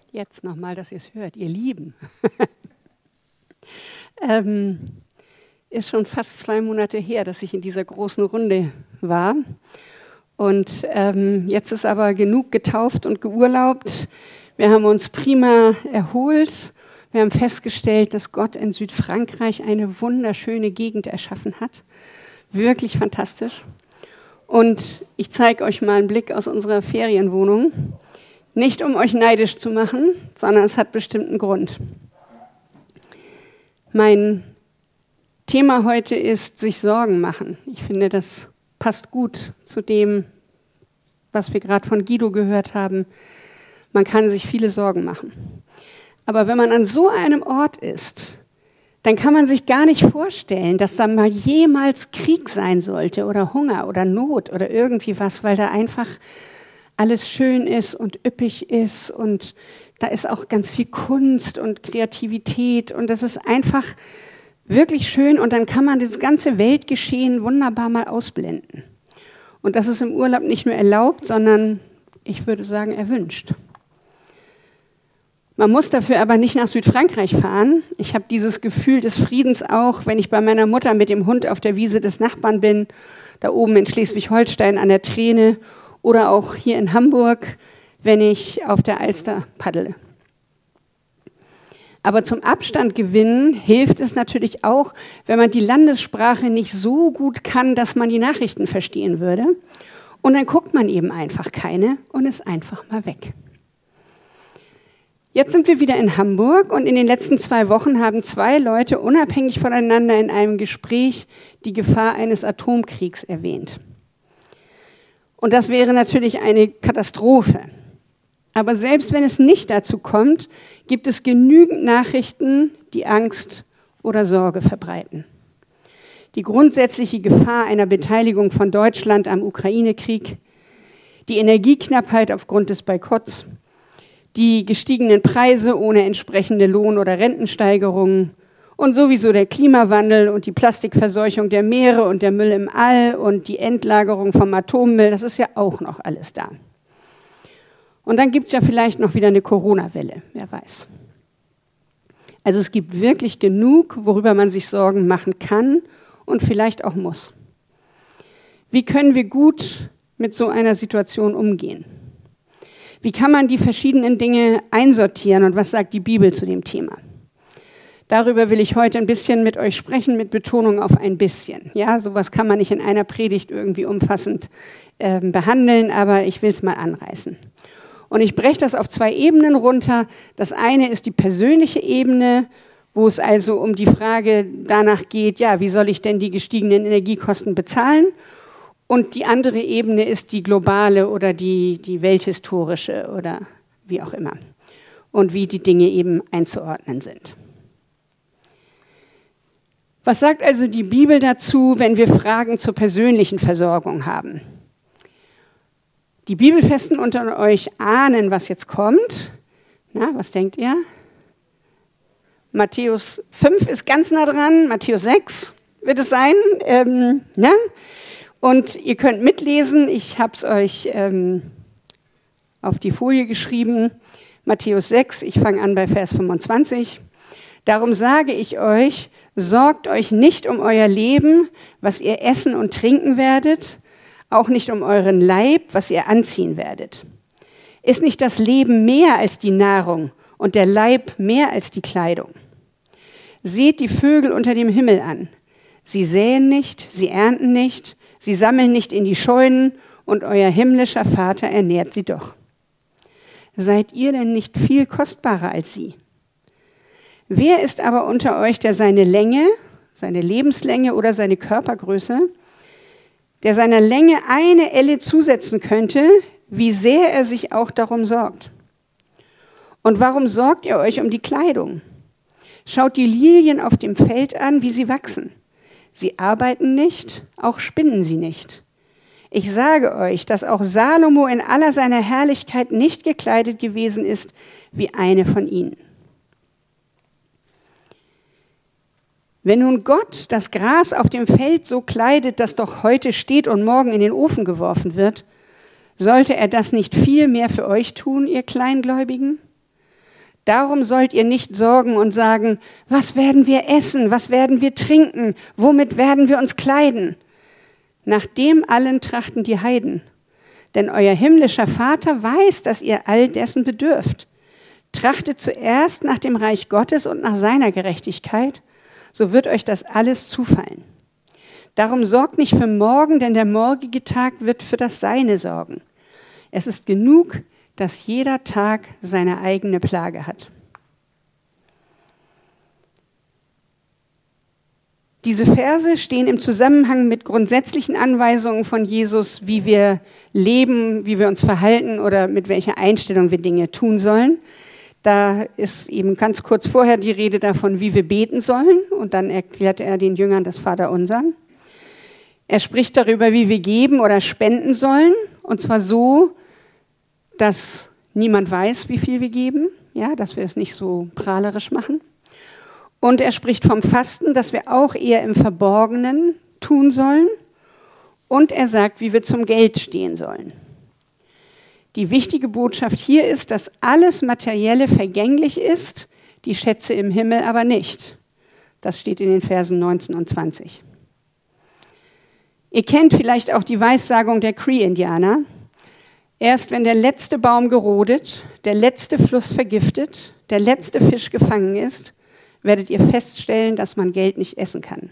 Jetzt nochmal, dass ihr es hört, ihr Lieben. Ist schon fast 2 Monate her, dass ich in dieser großen Runde war. Und jetzt ist aber genug getauft und geurlaubt. Wir haben uns prima erholt. Wir haben festgestellt, dass Gott in Südfrankreich eine wunderschöne Gegend erschaffen hat. Wirklich fantastisch. Und ich zeige euch mal einen Blick aus unserer Ferienwohnung. Nicht, um euch neidisch zu machen, sondern es hat bestimmten Grund. Mein Thema heute ist sich Sorgen machen. Ich finde, das passt gut zu dem, was wir gerade von Guido gehört haben. Man kann sich viele Sorgen machen. Aber wenn man an so einem Ort ist, dann kann man sich gar nicht vorstellen, dass da mal jemals Krieg sein sollte oder Hunger oder Not oder irgendwie was, weil da einfach alles schön ist und üppig ist und da ist auch ganz viel Kunst und Kreativität und das ist einfach wirklich schön und dann kann man das ganze Weltgeschehen wunderbar mal ausblenden. Und das ist im Urlaub nicht nur erlaubt, sondern ich würde sagen erwünscht. Man muss dafür aber nicht nach Südfrankreich fahren. Ich habe dieses Gefühl des Friedens auch, wenn ich bei meiner Mutter mit dem Hund auf der Wiese des Nachbarn bin, da oben in Schleswig-Holstein an der Treene oder auch hier in Hamburg, wenn ich auf der Alster paddle. Aber zum Abstand gewinnen hilft es natürlich auch, wenn man die Landessprache nicht so gut kann, dass man die Nachrichten verstehen würde. Und dann guckt man eben einfach keine und ist einfach mal weg. Jetzt sind wir wieder in Hamburg und in den letzten 2 Wochen haben 2 Leute unabhängig voneinander in einem Gespräch die Gefahr eines Atomkriegs erwähnt. Und das wäre natürlich eine Katastrophe. Aber selbst wenn es nicht dazu kommt, gibt es genügend Nachrichten, die Angst oder Sorge verbreiten. Die grundsätzliche Gefahr einer Beteiligung von Deutschland am Ukraine-Krieg, die Energieknappheit aufgrund des Boykotts, die gestiegenen Preise ohne entsprechende Lohn- oder Rentensteigerungen und sowieso der Klimawandel und die Plastikverseuchung der Meere und der Müll im All und die Endlagerung vom Atommüll, das ist ja auch noch alles da. Und dann gibt es ja vielleicht noch wieder eine Corona-Welle, wer weiß. Also es gibt wirklich genug, worüber man sich Sorgen machen kann und vielleicht auch muss. Wie können wir gut mit so einer Situation umgehen? Wie kann man die verschiedenen Dinge einsortieren und was sagt die Bibel zu dem Thema? Darüber will ich heute ein bisschen mit euch sprechen, mit Betonung auf ein bisschen. Ja, sowas kann man nicht in einer Predigt irgendwie umfassend behandeln, aber ich will es mal anreißen. Und ich breche das auf 2 Ebenen runter. Das eine ist die persönliche Ebene, wo es also um die Frage danach geht, ja, wie soll ich denn die gestiegenen Energiekosten bezahlen? Und die andere Ebene ist die globale oder die welthistorische oder wie auch immer. Und wie die Dinge eben einzuordnen sind. Was sagt also die Bibel dazu, wenn wir Fragen zur persönlichen Versorgung haben? Die Bibelfesten unter euch ahnen, was jetzt kommt. Na, was denkt ihr? Matthäus 5 ist ganz nah dran, Matthäus 6 wird es sein. Ja? Und ihr könnt mitlesen, ich habe es euch auf die Folie geschrieben. Matthäus 6, ich fange an bei Vers 25. Darum sage ich euch, sorgt euch nicht um euer Leben, was ihr essen und trinken werdet, auch nicht um euren Leib, was ihr anziehen werdet. Ist nicht das Leben mehr als die Nahrung und der Leib mehr als die Kleidung? Seht die Vögel unter dem Himmel an. Sie säen nicht, sie ernten nicht, sie sammeln nicht in die Scheunen und euer himmlischer Vater ernährt sie doch. Seid ihr denn nicht viel kostbarer als sie? Wer ist aber unter euch, der seine Länge, seine Lebenslänge oder seine Körpergröße, der seiner Länge eine Elle zusetzen könnte, wie sehr er sich auch darum sorgt? Und warum sorgt ihr euch um die Kleidung? Schaut die Lilien auf dem Feld an, wie sie wachsen. Sie arbeiten nicht, auch spinnen sie nicht. Ich sage euch, dass auch Salomo in aller seiner Herrlichkeit nicht gekleidet gewesen ist wie eine von ihnen. Wenn nun Gott das Gras auf dem Feld so kleidet, das doch heute steht und morgen in den Ofen geworfen wird, sollte er das nicht viel mehr für euch tun, ihr Kleingläubigen? Darum sollt ihr nicht sorgen und sagen, was werden wir essen, was werden wir trinken, womit werden wir uns kleiden? Nach dem allen trachten die Heiden. Denn euer himmlischer Vater weiß, dass ihr all dessen bedürft. Trachtet zuerst nach dem Reich Gottes und nach seiner Gerechtigkeit, so wird euch das alles zufallen. Darum sorgt nicht für morgen, denn der morgige Tag wird für das Seine sorgen. Es ist genug, dass jeder Tag seine eigene Plage hat. Diese Verse stehen im Zusammenhang mit grundsätzlichen Anweisungen von Jesus, wie wir leben, wie wir uns verhalten oder mit welcher Einstellung wir Dinge tun sollen. Da ist eben ganz kurz vorher die Rede davon, wie wir beten sollen, und dann erklärt er den Jüngern das Vaterunser. Er spricht darüber, wie wir geben oder spenden sollen, und zwar so, dass niemand weiß, wie viel wir geben, ja, dass wir es nicht so prahlerisch machen. Und er spricht vom Fasten, dass wir auch eher im Verborgenen tun sollen. Und er sagt, wie wir zum Geld stehen sollen. Die wichtige Botschaft hier ist, dass alles Materielle vergänglich ist, die Schätze im Himmel aber nicht. Das steht in den Versen 19 und 20. Ihr kennt vielleicht auch die Weissagung der Cree-Indianer. Erst wenn der letzte Baum gerodet, der letzte Fluss vergiftet, der letzte Fisch gefangen ist, werdet ihr feststellen, dass man Geld nicht essen kann.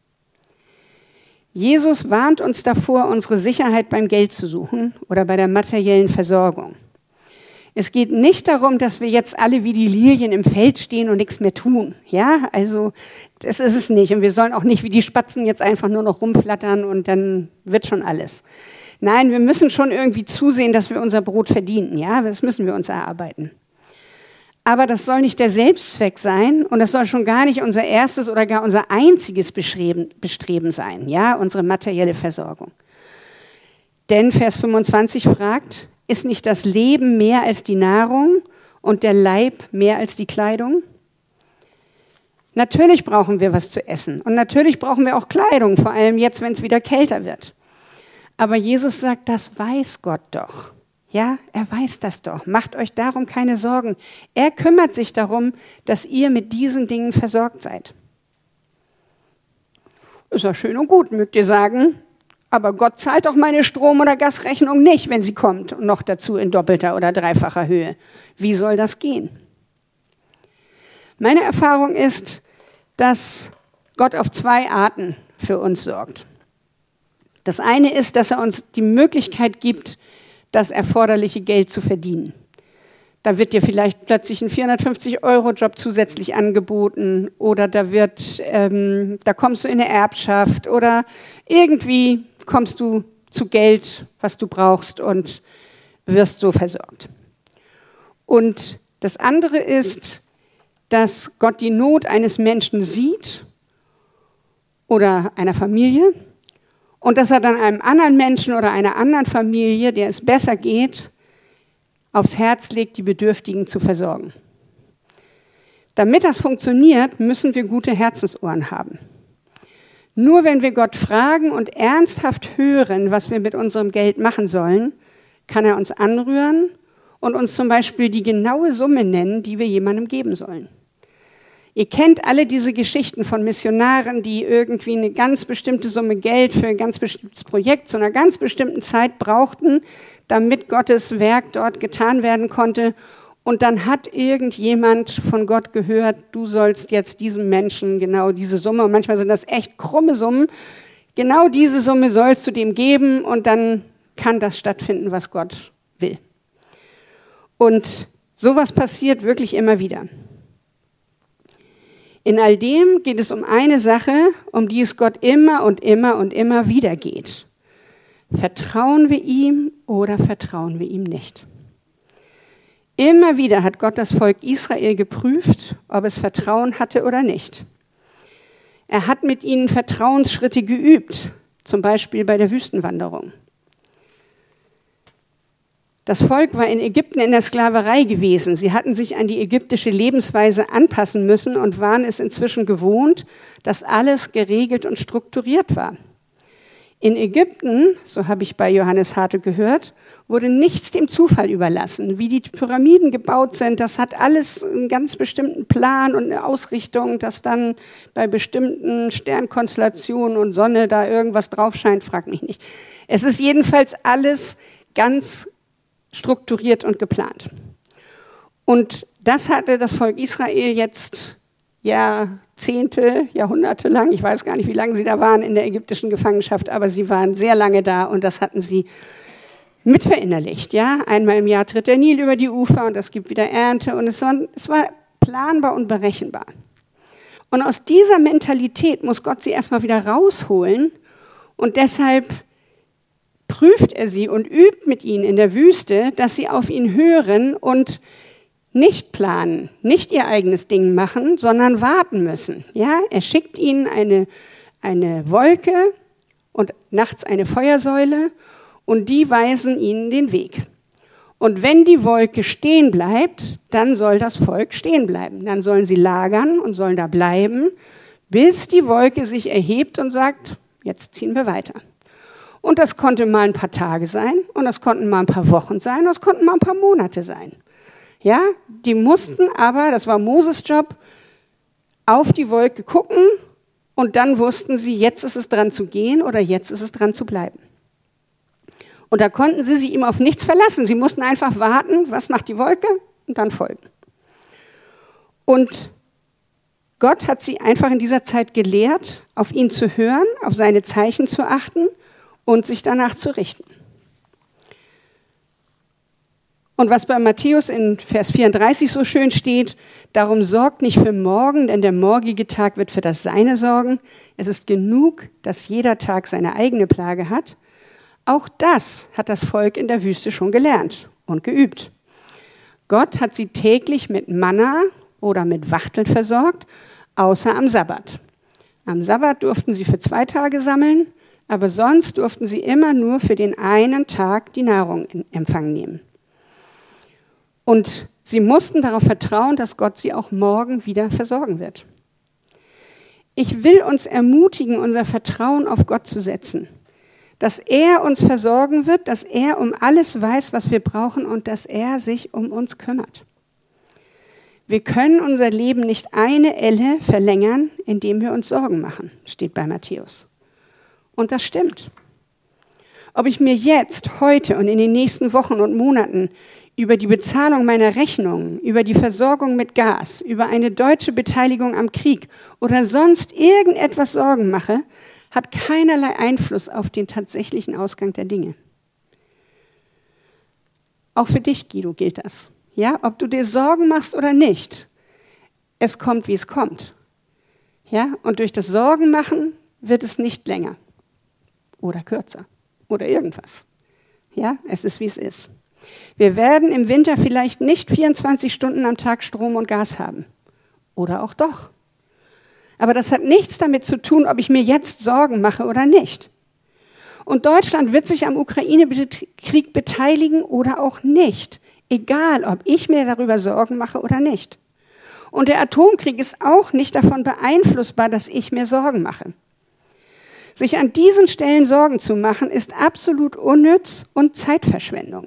Jesus warnt uns davor, unsere Sicherheit beim Geld zu suchen oder bei der materiellen Versorgung. Es geht nicht darum, dass wir jetzt alle wie die Lilien im Feld stehen und nichts mehr tun. Ja, also das ist es nicht. Und wir sollen auch nicht wie die Spatzen jetzt einfach nur noch rumflattern und dann wird schon alles. Nein, wir müssen schon irgendwie zusehen, dass wir unser Brot verdienen. Ja, das müssen wir uns erarbeiten. Aber das soll nicht der Selbstzweck sein und das soll schon gar nicht unser erstes oder gar unser einziges Bestreben sein, ja, unsere materielle Versorgung. Denn Vers 25 fragt, ist nicht das Leben mehr als die Nahrung und der Leib mehr als die Kleidung? Natürlich brauchen wir was zu essen und natürlich brauchen wir auch Kleidung, vor allem jetzt, wenn es wieder kälter wird. Aber Jesus sagt, das weiß Gott doch. Ja, er weiß das doch. Macht euch darum keine Sorgen. Er kümmert sich darum, dass ihr mit diesen Dingen versorgt seid. Ist ja schön und gut, mögt ihr sagen. Aber Gott zahlt doch meine Strom- oder Gasrechnung nicht, wenn sie kommt. Und noch dazu in doppelter oder dreifacher Höhe. Wie soll das gehen? Meine Erfahrung ist, dass Gott auf zwei Arten für uns sorgt. Das eine ist, dass er uns die Möglichkeit gibt, das erforderliche Geld zu verdienen. Da wird dir vielleicht plötzlich ein 450-Euro-Job zusätzlich angeboten oder da kommst du in eine Erbschaft oder irgendwie kommst du zu Geld, was du brauchst und wirst so versorgt. Und das andere ist, dass Gott die Not eines Menschen sieht oder einer Familie und dass er dann einem anderen Menschen oder einer anderen Familie, der es besser geht, aufs Herz legt, die Bedürftigen zu versorgen. Damit das funktioniert, müssen wir gute Herzensohren haben. Nur wenn wir Gott fragen und ernsthaft hören, was wir mit unserem Geld machen sollen, kann er uns anrühren und uns zum Beispiel die genaue Summe nennen, die wir jemandem geben sollen. Ihr kennt alle diese Geschichten von Missionaren, die irgendwie eine ganz bestimmte Summe Geld für ein ganz bestimmtes Projekt zu einer ganz bestimmten Zeit brauchten, damit Gottes Werk dort getan werden konnte. Und dann hat irgendjemand von Gott gehört, du sollst jetzt diesem Menschen genau diese Summe, und manchmal sind das echt krumme Summen, genau diese Summe sollst du dem geben und dann kann das stattfinden, was Gott will. Und sowas passiert wirklich immer wieder. In all dem geht es um eine Sache, um die es Gott immer und immer und immer wieder geht. Vertrauen wir ihm oder vertrauen wir ihm nicht? Immer wieder hat Gott das Volk Israel geprüft, ob es Vertrauen hatte oder nicht. Er hat mit ihnen Vertrauensschritte geübt, zum Beispiel bei der Wüstenwanderung. Das Volk war in Ägypten in der Sklaverei gewesen. Sie hatten sich an die ägyptische Lebensweise anpassen müssen und waren es inzwischen gewohnt, dass alles geregelt und strukturiert war. In Ägypten, so habe ich bei Johannes Hartl gehört, wurde nichts dem Zufall überlassen. Wie die Pyramiden gebaut sind, das hat alles einen ganz bestimmten Plan und eine Ausrichtung, dass dann bei bestimmten Sternkonstellationen und Sonne da irgendwas drauf scheint, frag mich nicht. Es ist jedenfalls alles ganz strukturiert und geplant. Und das hatte das Volk Israel jetzt Jahrzehnte, Jahrhunderte lang, ich weiß gar nicht, wie lange sie da waren in der ägyptischen Gefangenschaft, aber sie waren sehr lange da und das hatten sie mit verinnerlicht. Ja? Einmal im Jahr tritt der Nil über die Ufer und es gibt wieder Ernte und es war planbar und berechenbar. Und aus dieser Mentalität muss Gott sie erstmal wieder rausholen und deshalb prüft er sie und übt mit ihnen in der Wüste, dass sie auf ihn hören und nicht planen, nicht ihr eigenes Ding machen, sondern warten müssen. Ja, er schickt ihnen eine Wolke und nachts eine Feuersäule und die weisen ihnen den Weg. Und wenn die Wolke stehen bleibt, dann soll das Volk stehen bleiben. Dann sollen sie lagern und sollen da bleiben, bis die Wolke sich erhebt und sagt, jetzt ziehen wir weiter. Und das konnte mal ein paar Tage sein und das konnten mal ein paar Wochen sein und das konnten mal ein paar Monate sein. Ja, die mussten aber, das war Moses Job, auf die Wolke gucken und dann wussten sie, jetzt ist es dran zu gehen oder jetzt ist es dran zu bleiben. Und da konnten sie sich ihm auf nichts verlassen. Sie mussten einfach warten, was macht die Wolke und dann folgen. Und Gott hat sie einfach in dieser Zeit gelehrt, auf ihn zu hören, auf seine Zeichen zu achten und sich danach zu richten. Und was bei Matthäus in Vers 34 so schön steht, darum sorgt nicht für morgen, denn der morgige Tag wird für das Seine sorgen. Es ist genug, dass jeder Tag seine eigene Plage hat. Auch das hat das Volk in der Wüste schon gelernt und geübt. Gott hat sie täglich mit Manna oder mit Wachteln versorgt, außer am Sabbat. Am Sabbat durften sie für 2 Tage sammeln, aber sonst durften sie immer nur für den einen Tag die Nahrung in Empfang nehmen. Und sie mussten darauf vertrauen, dass Gott sie auch morgen wieder versorgen wird. Ich will uns ermutigen, unser Vertrauen auf Gott zu setzen, dass er uns versorgen wird, dass er um alles weiß, was wir brauchen und dass er sich um uns kümmert. Wir können unser Leben nicht eine Elle verlängern, indem wir uns Sorgen machen, steht bei Matthäus. Und das stimmt. Ob ich mir jetzt, heute und in den nächsten Wochen und Monaten über die Bezahlung meiner Rechnungen, über die Versorgung mit Gas, über eine deutsche Beteiligung am Krieg oder sonst irgendetwas Sorgen mache, hat keinerlei Einfluss auf den tatsächlichen Ausgang der Dinge. Auch für dich, Guido, gilt das. Ja, ob du dir Sorgen machst oder nicht, es kommt, wie es kommt. Ja, und durch das Sorgenmachen wird es nicht länger oder kürzer oder irgendwas. Ja, es ist, wie es ist. Wir werden im Winter vielleicht nicht 24 Stunden am Tag Strom und Gas haben. Oder auch doch. Aber das hat nichts damit zu tun, ob ich mir jetzt Sorgen mache oder nicht. Und Deutschland wird sich am Ukraine-Krieg beteiligen oder auch nicht. Egal, ob ich mir darüber Sorgen mache oder nicht. Und der Atomkrieg ist auch nicht davon beeinflussbar, dass ich mir Sorgen mache. Sich an diesen Stellen Sorgen zu machen, ist absolut unnütz und Zeitverschwendung.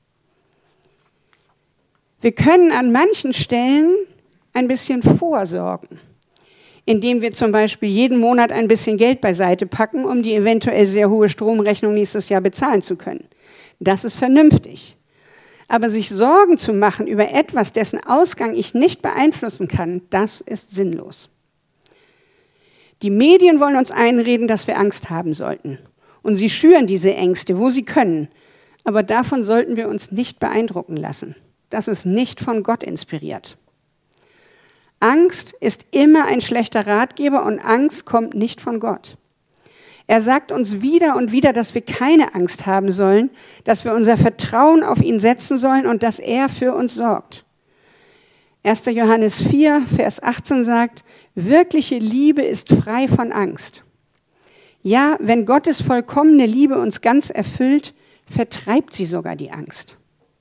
Wir können an manchen Stellen ein bisschen vorsorgen, indem wir zum Beispiel jeden Monat ein bisschen Geld beiseite packen, um die eventuell sehr hohe Stromrechnung nächstes Jahr bezahlen zu können. Das ist vernünftig. Aber sich Sorgen zu machen über etwas, dessen Ausgang ich nicht beeinflussen kann, das ist sinnlos. Die Medien wollen uns einreden, dass wir Angst haben sollten. Und sie schüren diese Ängste, wo sie können. Aber davon sollten wir uns nicht beeindrucken lassen. Das ist nicht von Gott inspiriert. Angst ist immer ein schlechter Ratgeber und Angst kommt nicht von Gott. Er sagt uns wieder und wieder, dass wir keine Angst haben sollen, dass wir unser Vertrauen auf ihn setzen sollen und dass er für uns sorgt. 1. Johannes 4, Vers 18 sagt, wirkliche Liebe ist frei von Angst. Ja, wenn Gottes vollkommene Liebe uns ganz erfüllt, vertreibt sie sogar die Angst.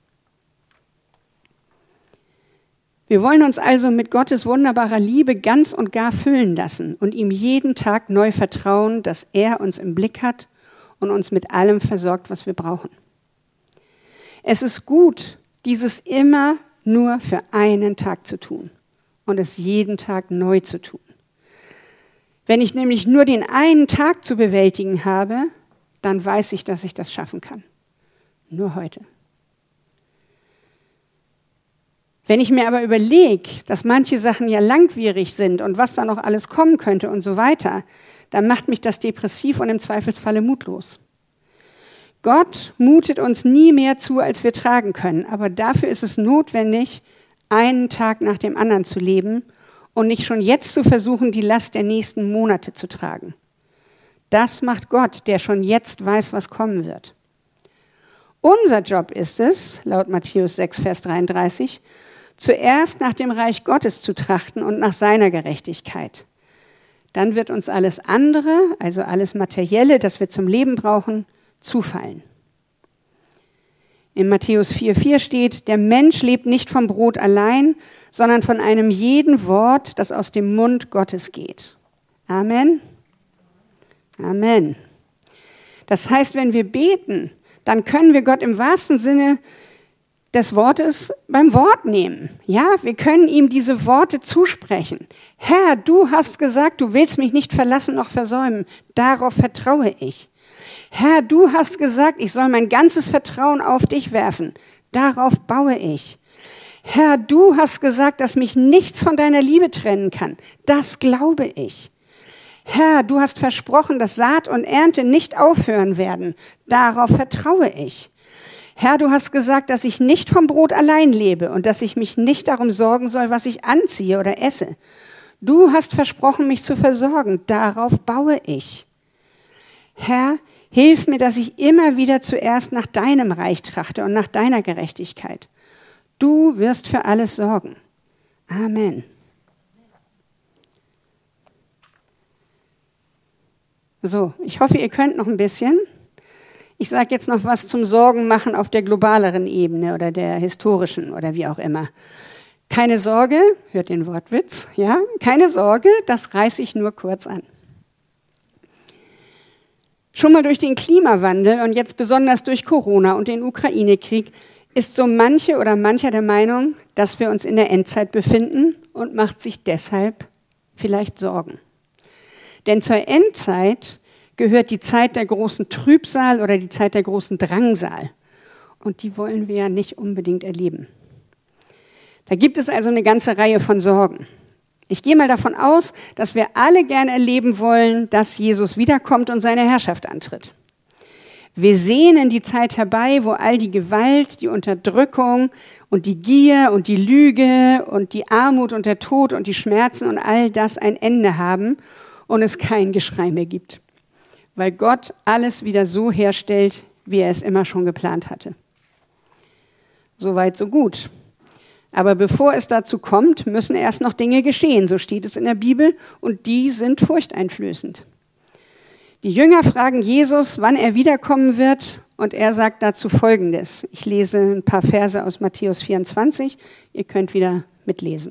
Wir wollen uns also mit Gottes wunderbarer Liebe ganz und gar füllen lassen und ihm jeden Tag neu vertrauen, dass er uns im Blick hat und uns mit allem versorgt, was wir brauchen. Es ist gut, dieses immer nur für einen Tag zu tun und es jeden Tag neu zu tun. Wenn ich nämlich nur den einen Tag zu bewältigen habe, dann weiß ich, dass ich das schaffen kann. Nur heute. Wenn ich mir aber überlege, dass manche Sachen ja langwierig sind und was da noch alles kommen könnte und so weiter, dann macht mich das depressiv und im Zweifelsfalle mutlos. Gott mutet uns nie mehr zu, als wir tragen können, aber dafür ist es notwendig, einen Tag nach dem anderen zu leben und nicht schon jetzt zu versuchen, die Last der nächsten Monate zu tragen. Das macht Gott, der schon jetzt weiß, was kommen wird. Unser Job ist es, laut Matthäus 6, Vers 33, zuerst nach dem Reich Gottes zu trachten und nach seiner Gerechtigkeit. Dann wird uns alles andere, also alles Materielle, das wir zum Leben brauchen, zufallen. In Matthäus 4,4 steht, der Mensch lebt nicht vom Brot allein, sondern von einem jeden Wort, das aus dem Mund Gottes geht. Amen. Amen. Das heißt, wenn wir beten, dann können wir Gott im wahrsten Sinne des Wortes beim Wort nehmen. Ja, wir können ihm diese Worte zusprechen. Herr, du hast gesagt, du willst mich nicht verlassen noch versäumen. Darauf vertraue ich. Herr, du hast gesagt, ich soll mein ganzes Vertrauen auf dich werfen. Darauf baue ich. Herr, du hast gesagt, dass mich nichts von deiner Liebe trennen kann. Das glaube ich. Herr, du hast versprochen, dass Saat und Ernte nicht aufhören werden. Darauf vertraue ich. Herr, du hast gesagt, dass ich nicht vom Brot allein lebe und dass ich mich nicht darum sorgen soll, was ich anziehe oder esse. Du hast versprochen, mich zu versorgen. Darauf baue ich. Herr, hilf mir, dass ich immer wieder zuerst nach deinem Reich trachte und nach deiner Gerechtigkeit. Du wirst für alles sorgen. Amen. So, ich hoffe, ihr könnt noch ein bisschen. Ich sage jetzt noch was zum Sorgenmachen auf der globaleren Ebene oder der historischen oder wie auch immer. Keine Sorge, hört den Wortwitz, ja? Keine Sorge, das reiße ich nur kurz an. Schon mal durch den Klimawandel und jetzt besonders durch Corona und den Ukraine-Krieg ist so manche oder mancher der Meinung, dass wir uns in der Endzeit befinden und macht sich deshalb vielleicht Sorgen. Denn zur Endzeit gehört die Zeit der großen Trübsal oder die Zeit der großen Drangsal. Und die wollen wir ja nicht unbedingt erleben. Da gibt es also eine ganze Reihe von Sorgen. Ich gehe mal davon aus, dass wir alle gern erleben wollen, dass Jesus wiederkommt und seine Herrschaft antritt. Wir sehnen die Zeit herbei, wo all die Gewalt, die Unterdrückung und die Gier und die Lüge und die Armut und der Tod und die Schmerzen und all das ein Ende haben und es kein Geschrei mehr gibt, weil Gott alles wieder so herstellt, wie er es immer schon geplant hatte. Soweit, so gut. Aber bevor es dazu kommt, müssen erst noch Dinge geschehen, so steht es in der Bibel, und die sind furchteinflößend. Die Jünger fragen Jesus, wann er wiederkommen wird, und er sagt dazu Folgendes. Ich lese ein paar Verse aus Matthäus 24, ihr könnt wieder mitlesen.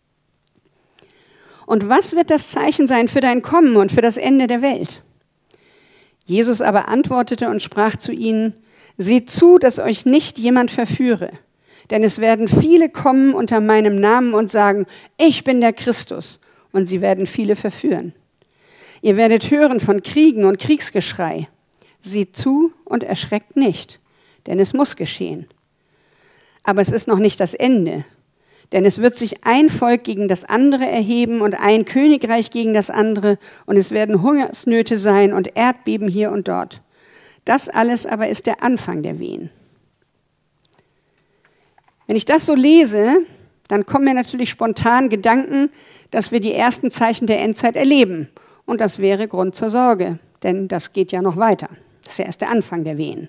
Und was wird das Zeichen sein für dein Kommen und für das Ende der Welt? Jesus aber antwortete und sprach zu ihnen, seht zu, dass euch nicht jemand verführe. Denn es werden viele kommen unter meinem Namen und sagen, ich bin der Christus. Und sie werden viele verführen. Ihr werdet hören von Kriegen und Kriegsgeschrei. Seht zu und erschreckt nicht, denn es muss geschehen. Aber es ist noch nicht das Ende. Denn es wird sich ein Volk gegen das andere erheben und ein Königreich gegen das andere. Und es werden Hungersnöte sein und Erdbeben hier und dort. Das alles aber ist der Anfang der Wehen. Wenn ich das so lese, dann kommen mir natürlich spontan Gedanken, dass wir die ersten Zeichen der Endzeit erleben. Und das wäre Grund zur Sorge, denn das geht ja noch weiter. Das ist ja erst der Anfang der Wehen.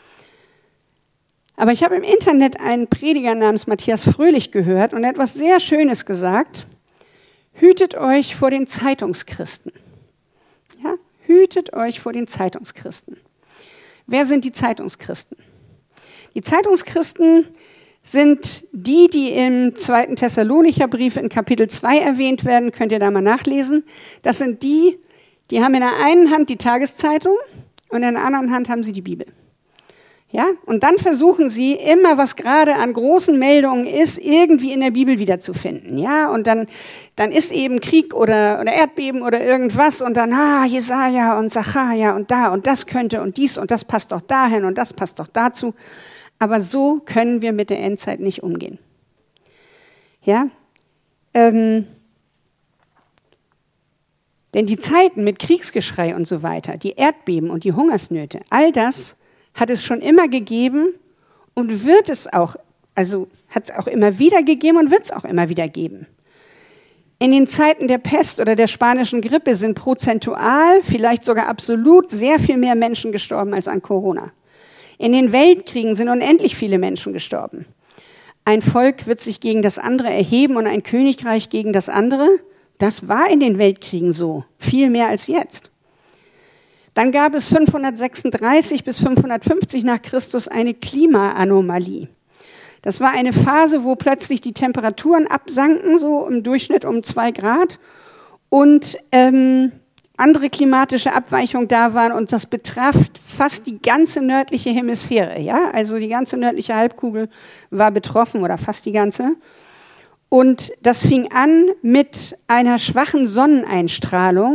Aber ich habe im Internet einen Prediger namens Matthias Fröhlich gehört und er hat etwas sehr Schönes gesagt. Hütet euch vor den Zeitungschristen. Ja, hütet euch vor den Zeitungschristen. Wer sind die Zeitungschristen? Die Zeitungschristen sind die, die im 2. Thessalonicher Brief in Kapitel 2 erwähnt werden. Könnt ihr da mal nachlesen. Das sind die, die haben in der einen Hand die Tageszeitung und in der anderen Hand haben sie die Bibel. Ja? Und dann versuchen sie immer, was gerade an großen Meldungen ist, irgendwie in der Bibel wiederzufinden. Ja? Und dann ist eben Krieg oder Erdbeben oder irgendwas und dann, Jesaja und Sacharja und da und das könnte und dies und das passt doch dahin und das passt doch dazu. Aber so können wir mit der Endzeit nicht umgehen. Ja? Denn die Zeiten mit Kriegsgeschrei und so weiter, die Erdbeben und die Hungersnöte, all das hat es schon immer gegeben und wird es auch, also hat es auch immer wieder gegeben und wird es auch immer wieder geben. In den Zeiten der Pest oder der spanischen Grippe sind prozentual, vielleicht sogar absolut, sehr viel mehr Menschen gestorben als an Corona. In den Weltkriegen sind unendlich viele Menschen gestorben. Ein Volk wird sich gegen das andere erheben und ein Königreich gegen das andere. Das war in den Weltkriegen so, viel mehr als jetzt. Dann gab es 536 bis 550 nach Christus eine Klimaanomalie. Das war eine Phase, wo plötzlich die Temperaturen absanken, so im Durchschnitt um 2 Grad und andere klimatische Abweichungen da waren und das betraf fast die ganze nördliche Hemisphäre. Ja? Also die ganze nördliche Halbkugel war betroffen oder fast die ganze. Und das fing an mit einer schwachen Sonneneinstrahlung,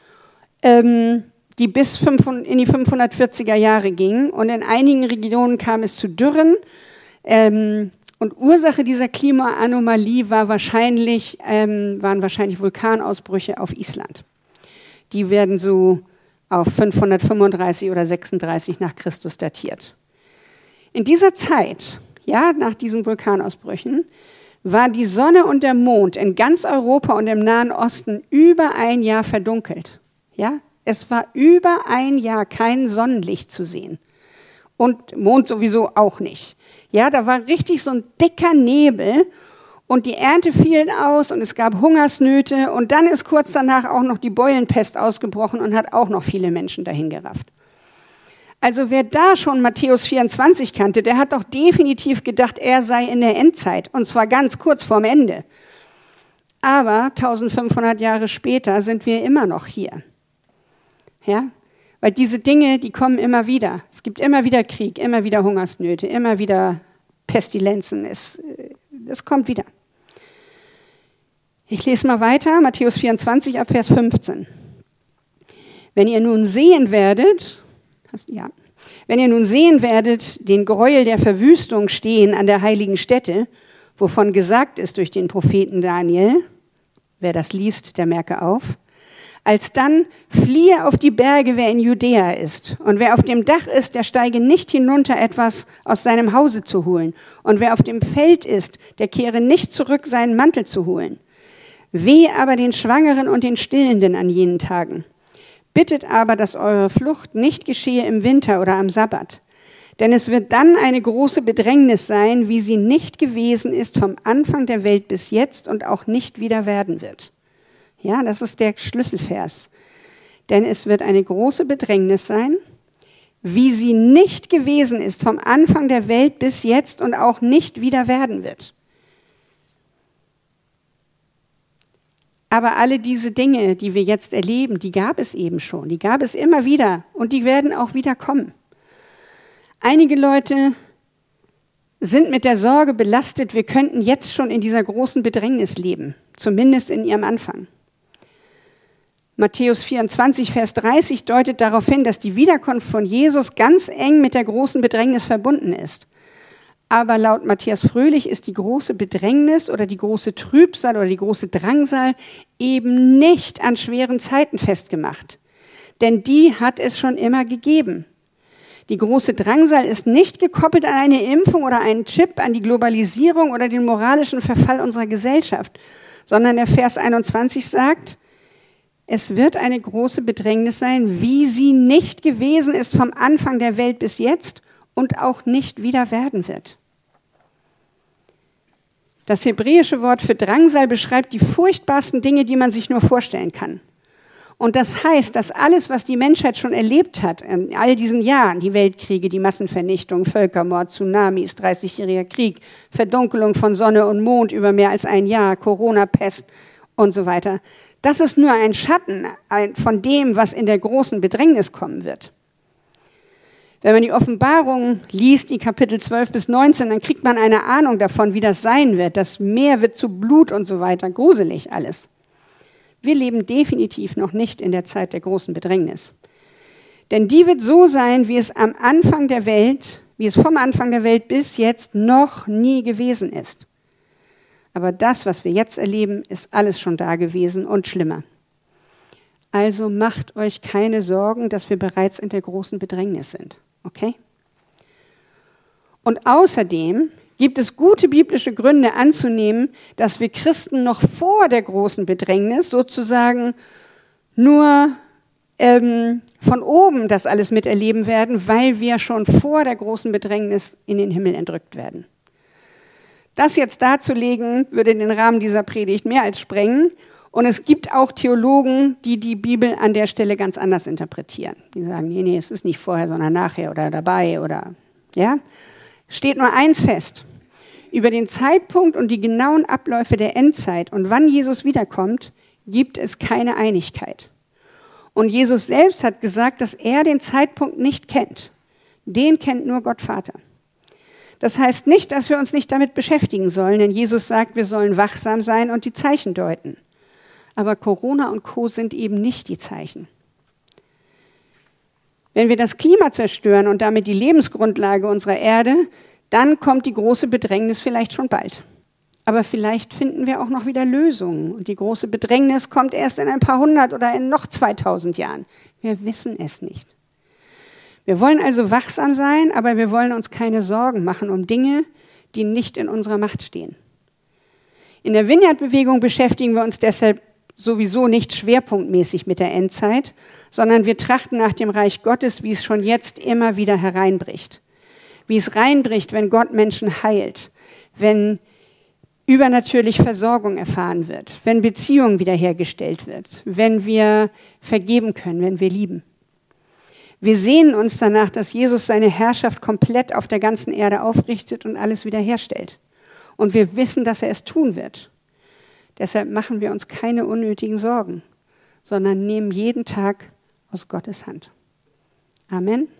die bis in die 540er Jahre ging. Und in einigen Regionen kam es zu Dürren. Und Ursache dieser Klimaanomalie waren wahrscheinlich Vulkanausbrüche auf Island. Die werden so auf 535 oder 36 nach Christus datiert. In dieser Zeit, ja, nach diesen Vulkanausbrüchen, war die Sonne und der Mond in ganz Europa und im Nahen Osten über ein Jahr verdunkelt. Ja? Es war über ein Jahr kein Sonnenlicht zu sehen. Und Mond sowieso auch nicht. Ja, da war richtig so ein dicker Nebel und die Ernte fiel aus und es gab Hungersnöte und dann ist kurz danach auch noch die Beulenpest ausgebrochen und hat auch noch viele Menschen dahin gerafft. Also wer da schon Matthäus 24 kannte, der hat doch definitiv gedacht, er sei in der Endzeit und zwar ganz kurz vorm Ende. Aber 1500 Jahre später sind wir immer noch hier. Ja? Weil diese Dinge, die kommen immer wieder. Es gibt immer wieder Krieg, immer wieder Hungersnöte, immer wieder Pestilenzen. Es kommt wieder. Ich lese mal weiter, Matthäus 24 ab Vers 15. Wenn ihr nun sehen werdet, den Gräuel der Verwüstung stehen an der heiligen Stätte, wovon gesagt ist durch den Propheten Daniel, wer das liest, der merke auf, alsdann fliehe auf die Berge, wer in Judäa ist. Und wer auf dem Dach ist, der steige nicht hinunter, etwas aus seinem Hause zu holen. Und wer auf dem Feld ist, der kehre nicht zurück, seinen Mantel zu holen. Wehe aber den Schwangeren und den Stillenden an jenen Tagen. Bittet aber, dass eure Flucht nicht geschehe im Winter oder am Sabbat. Denn es wird dann eine große Bedrängnis sein, wie sie nicht gewesen ist vom Anfang der Welt bis jetzt und auch nicht wieder werden wird. Ja, das ist der Schlüsselvers. Denn es wird eine große Bedrängnis sein, wie sie nicht gewesen ist vom Anfang der Welt bis jetzt und auch nicht wieder werden wird. Aber alle diese Dinge, die wir jetzt erleben, die gab es eben schon. Die gab es immer wieder und die werden auch wieder kommen. Einige Leute sind mit der Sorge belastet, wir könnten jetzt schon in dieser großen Bedrängnis leben, zumindest in ihrem Anfang. Matthäus 24, Vers 30 deutet darauf hin, dass die Wiederkunft von Jesus ganz eng mit der großen Bedrängnis verbunden ist. Aber laut Matthias Fröhlich ist die große Bedrängnis oder die große Trübsal oder die große Drangsal eben nicht an schweren Zeiten festgemacht. Denn die hat es schon immer gegeben. Die große Drangsal ist nicht gekoppelt an eine Impfung oder einen Chip, an die Globalisierung oder den moralischen Verfall unserer Gesellschaft, sondern der Vers 21 sagt, es wird eine große Bedrängnis sein, wie sie nicht gewesen ist vom Anfang der Welt bis jetzt und auch nicht wieder werden wird. Das hebräische Wort für Drangsal beschreibt die furchtbarsten Dinge, die man sich nur vorstellen kann. Und das heißt, dass alles, was die Menschheit schon erlebt hat in all diesen Jahren, die Weltkriege, die Massenvernichtung, Völkermord, Tsunamis, 30-jähriger Krieg, Verdunkelung von Sonne und Mond über mehr als ein Jahr, Corona, Pest und so weiter, das ist nur ein Schatten von dem, was in der großen Bedrängnis kommen wird. Wenn man die Offenbarung liest, die Kapitel 12 bis 19, dann kriegt man eine Ahnung davon, wie das sein wird. Das Meer wird zu Blut und so weiter. Gruselig alles. Wir leben definitiv noch nicht in der Zeit der großen Bedrängnis. Denn die wird so sein, wie es vom Anfang der Welt bis jetzt noch nie gewesen ist. Aber das, was wir jetzt erleben, ist alles schon da gewesen und schlimmer. Also macht euch keine Sorgen, dass wir bereits in der großen Bedrängnis sind. Okay? Und außerdem gibt es gute biblische Gründe anzunehmen, dass wir Christen noch vor der großen Bedrängnis sozusagen nur von oben das alles miterleben werden, weil wir schon vor der großen Bedrängnis in den Himmel entrückt werden. Das jetzt darzulegen, würde den Rahmen dieser Predigt mehr als sprengen. Und es gibt auch Theologen, die die Bibel an der Stelle ganz anders interpretieren. Die sagen, nee, es ist nicht vorher, sondern nachher oder dabei oder, ja. Steht nur eins fest. Über den Zeitpunkt und die genauen Abläufe der Endzeit und wann Jesus wiederkommt, gibt es keine Einigkeit. Und Jesus selbst hat gesagt, dass er den Zeitpunkt nicht kennt. Den kennt nur Gott Vater. Das heißt nicht, dass wir uns nicht damit beschäftigen sollen, denn Jesus sagt, wir sollen wachsam sein und die Zeichen deuten. Aber Corona und Co. sind eben nicht die Zeichen. Wenn wir das Klima zerstören und damit die Lebensgrundlage unserer Erde, dann kommt die große Bedrängnis vielleicht schon bald. Aber vielleicht finden wir auch noch wieder Lösungen. Und die große Bedrängnis kommt erst in ein paar hundert oder in noch 2000 Jahren. Wir wissen es nicht. Wir wollen also wachsam sein, aber wir wollen uns keine Sorgen machen um Dinge, die nicht in unserer Macht stehen. In der Vineyard-Bewegung beschäftigen wir uns deshalb sowieso nicht schwerpunktmäßig mit der Endzeit, sondern wir trachten nach dem Reich Gottes, wie es schon jetzt immer wieder hereinbricht. Wie es reinbricht, wenn Gott Menschen heilt, wenn übernatürlich Versorgung erfahren wird, wenn Beziehung wiederhergestellt wird, wenn wir vergeben können, wenn wir lieben. Wir sehnen uns danach, dass Jesus seine Herrschaft komplett auf der ganzen Erde aufrichtet und alles wiederherstellt. Und wir wissen, dass er es tun wird. Deshalb machen wir uns keine unnötigen Sorgen, sondern nehmen jeden Tag aus Gottes Hand. Amen.